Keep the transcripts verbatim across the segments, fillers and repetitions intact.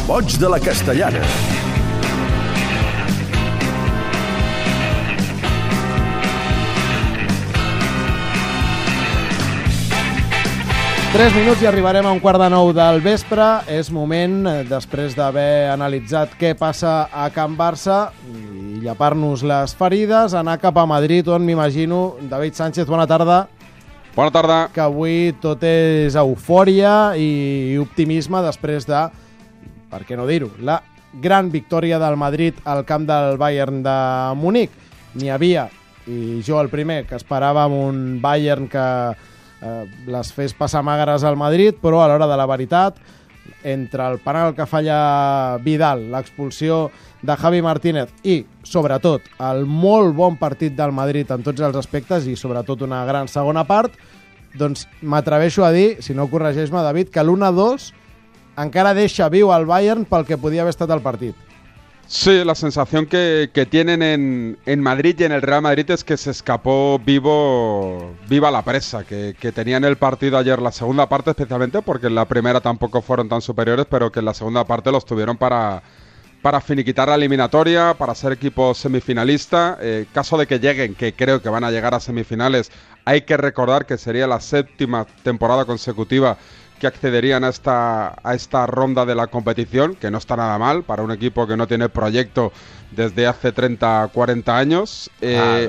boig de la Castellana. Tres minuts i arribarem a un quart de nou del vespre. És moment, després d'haver analitzat què passa a Can Barça i llepar-nos les ferides, anar cap a Madrid, on m'imagino, David Sánchez, bona tarda. Bona tarda. Que avui tot és eufòria i optimisme després de, per què no dir-ho, la gran victòria del Madrid al camp del Bayern de Munic. N'hi havia, i jo el primer, que esperàvem un Bayern que eh, les fes passar magres al Madrid, però a l'hora de la veritat, entre el penal que falla Vidal, l'expulsió de Javi Martínez i, sobretot, el molt bon partit del Madrid en tots els aspectes i, sobretot, una gran segona part, doncs m'atreveixo a dir, si no corregeix-me, David, que l'u a dos encara deixa viu al Bayern pel que podia haver estat el partit. Sí, la sensación que, que tienen en, en Madrid y en el Real Madrid es que se escapó vivo viva la presa, que, que tenían el partido ayer, la segunda parte especialmente, porque en la primera tampoco fueron tan superiores, pero que en la segunda parte los tuvieron para, para finiquitar la eliminatoria, para ser equipo semifinalista. Eh, caso de que lleguen, que creo que van a llegar a semifinales, hay que recordar que sería la séptima temporada consecutiva que accederían a esta, a esta ronda de la competición, que no está nada mal para un equipo que no tiene proyecto desde hace treinta, cuarenta años. Eh,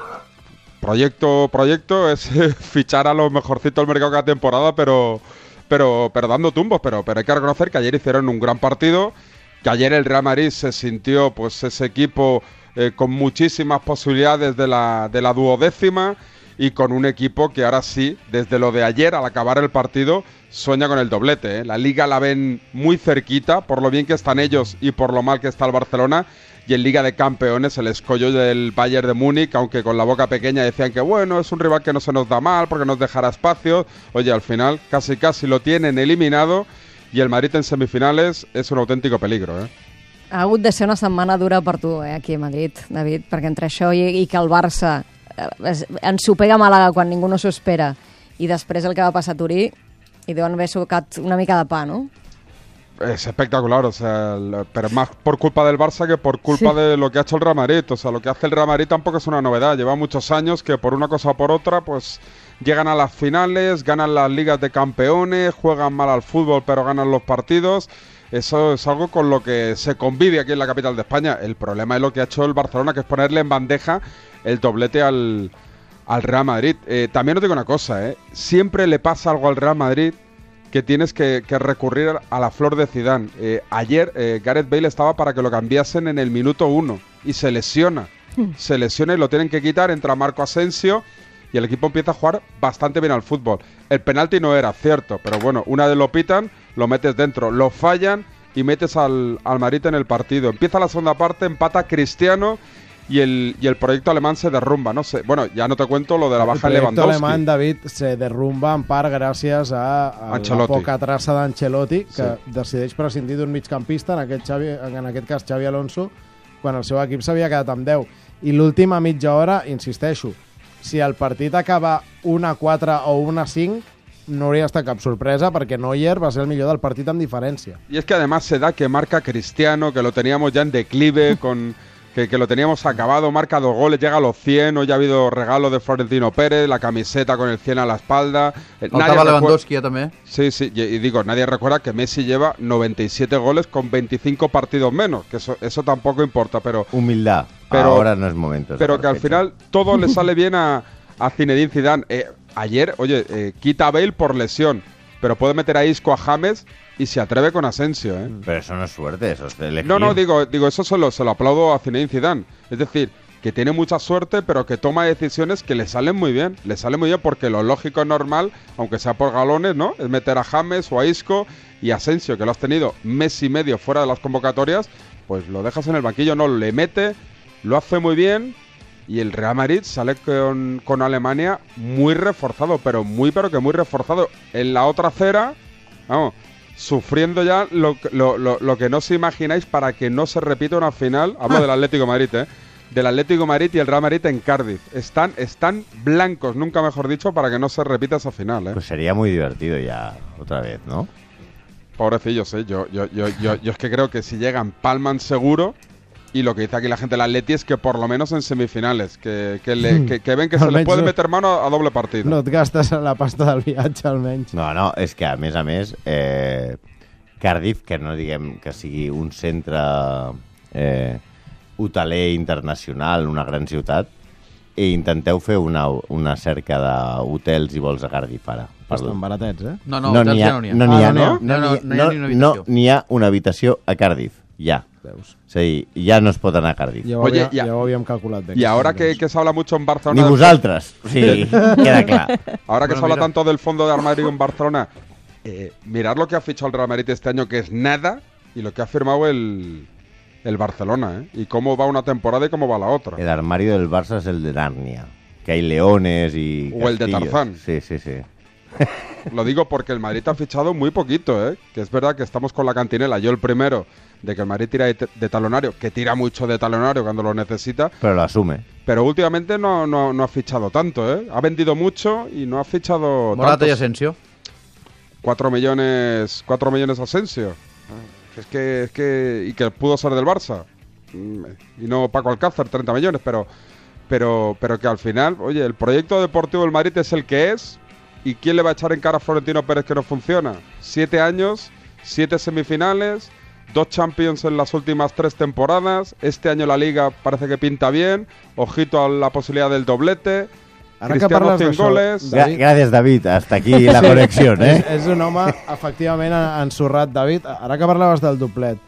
proyecto, proyecto es fichar a los mejorcitos del mercado cada temporada, pero, pero, pero dando tumbos, pero, pero hay que reconocer que ayer hicieron un gran partido, que ayer el Real Madrid se sintió pues ese equipo eh, con muchísimas posibilidades de la, de la duodécima, y con un equipo que ahora sí, desde lo de ayer, al acabar el partido, sueña con el doblete, ¿eh? La Liga la ven muy cerquita, por lo bien que están ellos y por lo mal que está el Barcelona, y en Liga de Campeones el escollo del Bayern de Múnich, aunque con la boca pequeña decían que bueno, es un rival que no se nos da mal porque nos dejará espacio. Oye, al final casi casi lo tienen eliminado, y el Madrid en semifinales es un auténtico peligro, ¿eh? Ha hagut de ser una setmana dura per tu, eh, aquí a Madrid, David, perquè entre això i, i que el Barça ens ho pega a Màlaga quan ningú no s'ho espera, i després el que va passar a Turí, i deuen haver sucat una mica de pa, ¿no? Es espectacular, o sea, pero más por culpa del Barça que por culpa sí. de lo que ha hecho el Real Madrid. O sea, lo que hace el Real Madrid tampoco es una novedad. Lleva muchos años que por una cosa o por otra, pues llegan a las finales, ganan las ligas de campeones, juegan mal al fútbol pero ganan los partidos. Eso es algo con lo que se convive aquí en la capital de España. El problema es lo que ha hecho el Barcelona, que es ponerle en bandeja el doblete al, al Real Madrid. Eh, también os digo una cosa, ¿eh? Siempre le pasa algo al Real Madrid que tienes que, que recurrir a la flor de Zidane. Eh, ayer eh, Gareth Bale estaba para que lo cambiasen en el minuto uno y se lesiona. Mm. Se lesiona y lo tienen que quitar, entra Marco Asensio y el equipo empieza a jugar bastante bien al fútbol. El penalti no era cierto, pero bueno, una vez lo pitan, lo metes dentro, lo fallan y metes al, al Madrid en el partido. Empieza la segunda parte, empata Cristiano y el, y el proyecto alemán se derrumba, no sé. Bueno, ya no te cuento lo de la baja de Lewandowski. El proyecto alemán, David, se derrumba en part gràcies a, a la poca traça d'Ancelotti, que sí. decideix prescindir d'un migcampista, en aquest, Xavi, en aquest cas Xavi Alonso, quan el seu equip s'havia quedat amb deu. I l'última mitja hora, insisteixo, si el partit acaba un a quatre o un a cinc, no hauria estat cap sorpresa, perquè Neuer va ser el millor del partit amb diferència. Y es que además se da que marca Cristiano, que lo teníamos ya en declive, con que, que lo teníamos acabado, marca dos goles, llega a los cien, hoy ha habido regalo de Florentino Pérez, la camiseta con el cien a la espalda. Faltava Lewandowski ya también. Sí, sí, y, y digo, nadie recuerda que Messi lleva noventa y siete goles con veinticinco partidos menos, que eso, eso tampoco importa, pero... Humildad, pero, ahora no es momento. Pero que al final todo le sale bien a, a Zinedine Zidane. Eh, ayer, oye, eh, quita a Bale por lesión, pero puede meter a Isco, a James y se atreve con Asensio, ¿eh? Pero eso no es suerte, eso es elegir. No, no, digo, digo eso se lo, se lo aplaudo a Zinedine Zidane. Es decir, que tiene mucha suerte, pero que toma decisiones que le salen muy bien. Le salen muy bien porque lo lógico es normal, aunque sea por galones, ¿no? Es meter a James o a Isco y a Asensio, que lo has tenido mes y medio fuera de las convocatorias, pues lo dejas en el banquillo, no, le mete, lo hace muy bien. Y el Real Madrid sale con, con Alemania muy reforzado, pero muy, pero que muy reforzado. En la otra acera, vamos, sufriendo ya lo, lo, lo, lo que no os imagináis para que no se repita una final. Hablo ah. del Atlético de Madrid, ¿eh? Del Atlético de Madrid y el Real Madrid en Cardiff. Están, están blancos, nunca mejor dicho, para que no se repita esa final, ¿eh? Pues sería muy divertido ya otra vez, ¿no? Pobrecillos, ¿eh? Yo, yo, yo, yo, yo es que creo que si llegan, palman seguro. Y lo que dice aquí la gente del Atleti es que por lo menos en semifinales, que, que, le, que, que ven que se les puede meter mano a doble partido. No et gastes la pasta del viatge, almenys. No, no, és que a més a més, eh, Cardiff, que no diguem que sigui un centre eh, hoteler internacional, una gran ciutat, i intenteu fer una, una cerca d'hotels i vols a Cardiff ara. Estan baratets, eh? No, no, hotels ja no n'hi ha. No n'hi ha, Ah, no? no? No, no, no hi ha ni una No habitació. n'hi ha una habitació a Cardiff, ja. Veus. És a dir, ja no es pot anar a Cardiff. Ja ho, Oye, havia, ya- ja ho havíem calculat bé. Y ahora que, que se habla mucho en Barcelona... Ni vosaltres. Sí, queda clar. Ahora que Bueno, se habla mira. tanto del fondo de armario en Barcelona, eh, mirad lo que ha fichado el Real Madrid este año, que es nada, y lo que ha firmado el, el Barcelona, ¿eh? Y cómo va una temporada y cómo va la otra. El armario del Barça es el de Narnia, que hay leones y O el de castillos. Tarzán. Sí, sí, sí. Lo digo porque el Madrid ha fichado muy poquito, ¿eh? Que es verdad que estamos con la cantinela. Yo el primero de que el Madrid tira de, de talonario, que tira mucho de talonario cuando lo necesita, Pero lo asume. pero últimamente no, no, no ha fichado tanto, ¿eh? Ha vendido mucho y no ha fichado Morata y tantos. Asensio. Cuatro millones, cuatro millones Asensio. Es que, es que, y que pudo ser del Barça. Mm, Y no Paco Alcácer, treinta millones, pero, pero, pero que al final, oye, el proyecto deportivo del Madrid es el que es. ¿Y quién le va a echar en cara a Florentino Pérez que no funciona? Siete años, siete semifinales, dos Champions en las últimas tres temporadas. Este año la Liga parece que pinta bien. Ojito a la posibilidad del doblete. Ara que Cristiano parles cien d'això, goles. David. Gra Gràcies, David. Hasta aquí la Sí. connexió, eh? És, és un home, efectivament, ensorrat, David. Ara que parlaves del doblet,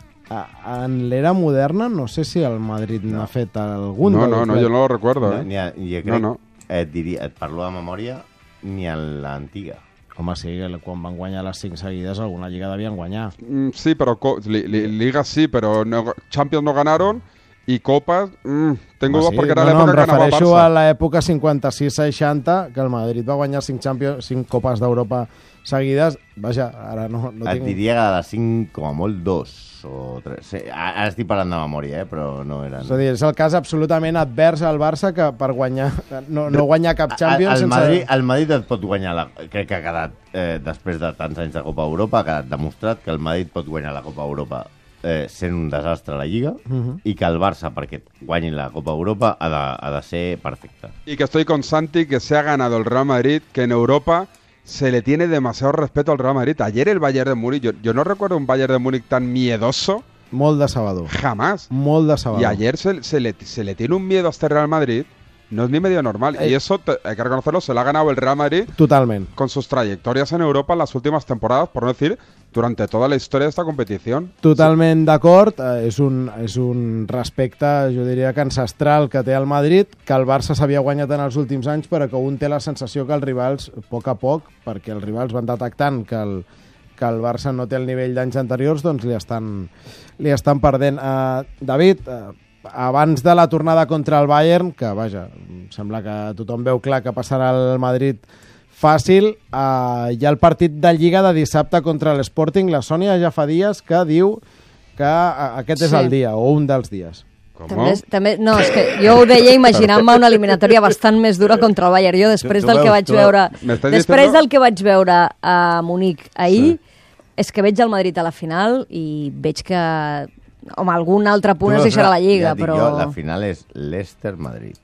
a- en l'era moderna no sé si el Madrid n'ha fet algun No, de no, no, doblet. yo no lo recuerdo. No, ¿eh? n'hi ha, jo crec, No, no. Et, diria, et parlo de memòria, ni a l'antiga. Home, sí, que quan van guanyar les cinc seguides alguna lliga devien guanyar. Mm, sí, pero co- li- li- Liga sí, pero no- Champions no ganaron y Copas, mm, tengo Home, dudas sí. porque era no, no, l'època em que anava refereixo Barça. a l'època cinquanta-sis seixanta, que el Madrid va guanyar cinc, Champions, cinc copes d'Europa seguides. Vaja, ara no, no Et tinc... diria que de les cinc, com a molt, dos o tres. Sí, ara estic parlant de memòria, eh? Però no eren... És a dir, és el cas absolutament advers al Barça que per guanyar no, no guanyar cap Champions el, el, sense... Madrid, el Madrid et pot guanyar, la, crec que ha quedat, eh, després de tants anys de Copa Europa, ha quedat demostrat que el Madrid pot guanyar la Copa Europa eh, sent un desastre a la Lliga, Uh -huh. i que el Barça, perquè guanyi la Copa Europa, ha de, ha de ser perfecte. Y que estoy con Santi, que se ha ganado el Real Madrid, que en Europa se le tiene demasiado respeto al Real Madrid. Ayer el Bayern de Múnich, yo, yo no recuerdo un Bayern de Múnich tan miedoso, Molt decebedor. jamás. Molt decebedor. Y ayer se, se, le, se le tiene un miedo a este Real Madrid, no es ni medio normal. Eh. Y eso, te- hay que reconocerlo, se lo ha ganado el Real Madrid Totalment. con sus trayectorias en Europa en las últimas temporadas, por no decir durante toda la historia de esta competición. Totalment d'acord, eh, és, un, és un respecte, jo diria que ancestral que té el Madrid, que el Barça s'havia guanyat en els últims anys, però que un té la sensació que els rivals, a poc a poc, perquè els rivals van detectant que el, que el Barça no té el nivell d'anys anteriors, doncs li estan, li estan perdent. Uh, David, uh, abans de la tornada contra el Bayern, que vaja, em sembla que tothom veu clar que passarà el Madrid fàcil, uh, hi ha el partit de Lliga de dissabte contra l'Sporting. La Sònia ja fa dies que diu que uh, aquest és Sí. el dia, o un dels dies. També, és- també, no, és que jo ho deia imaginant-me una eliminatòria bastant més dura contra el Bayern. Jo després Tu- tu del que veus, vaig tu- veure m'estàs després diciendo- del que vaig veure a Munic ahir, és que veig el Madrid a la final i veig que home, algun altre punt Tu es veus deixarà la- la Lliga, ja et dic però... Jo, la final és Leicester-Madrid.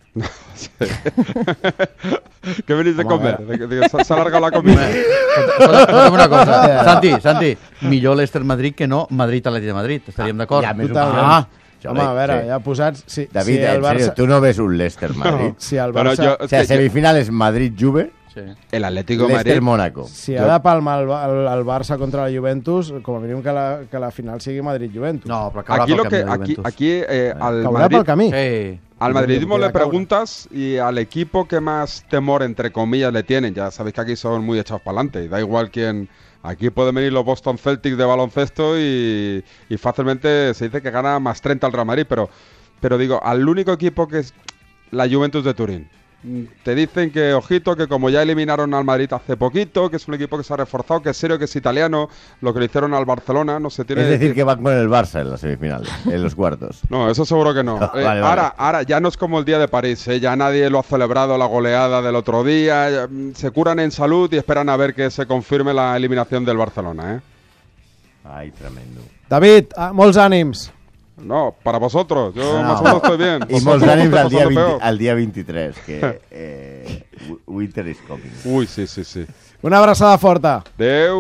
¿Qué venís de Home, a comer? ver. De que- de que se se ha alargado la comida. Escolta, escolta'm una cosa. Santi, Santi, millor Leicester Madrid que no Madrid-Atleti de Madrid. Estaríem d'acord? ja, més o Totalment. menys. Ah, Home, a veure, sí. ja posats... Si, David, si el en serio, Barça, tu no ves un Leicester-Madrid? si el Bueno, Barça, yo- O sea, Es que yo- semifinales Madrid-Juve, sí. El Atlético de Madrid. Leicester-Mónaco. si ha de palmar el, el, el Barça contra la Juventus, com a mínim que la, que la final sigui Madrid-Juventus. No, però caurà Aquí pel lo camí que de aquí, Juventus. aquí eh, al Caurà Madrid, pel camí. Sí. al madridismo Queda le caure. preguntas y al equipo que más temor entre comillas le tienen. Ya sabéis que aquí son muy echados para adelante y da igual quién. Aquí pueden venir los Boston Celtics de baloncesto y, y fácilmente se dice que gana más treinta al Real Madrid, pero pero digo, al único equipo que es la Juventus de Turín. Mm, Te dicen que, ojito, que como ya eliminaron al Madrid hace poquito, que es un equipo que se ha reforzado, que es serio, que es italiano, lo que le hicieron al Barcelona, no se tiene... Es decir, que van con el Barça en las semifinales, en los cuartos. No, eso seguro que no. No, Eh, vale, vale. Ahora, ahora ya no es como el día de París, ¿eh? Ya nadie lo ha celebrado la goleada del otro día, ya, mm, se curan en salud y esperan a ver que se confirme la eliminación del Barcelona, ¿eh? Ai, tremendo. David, ah, molts ànims. No, para vosotros. Yo No. más o menos estoy bien. I molts Vosotros ànims lo al estáis dia, pasando vint, peor. al dia vint-i-tres, que eh, winter is coming. Uy, sí, sí, sí. Una abraçada forta. Adeu.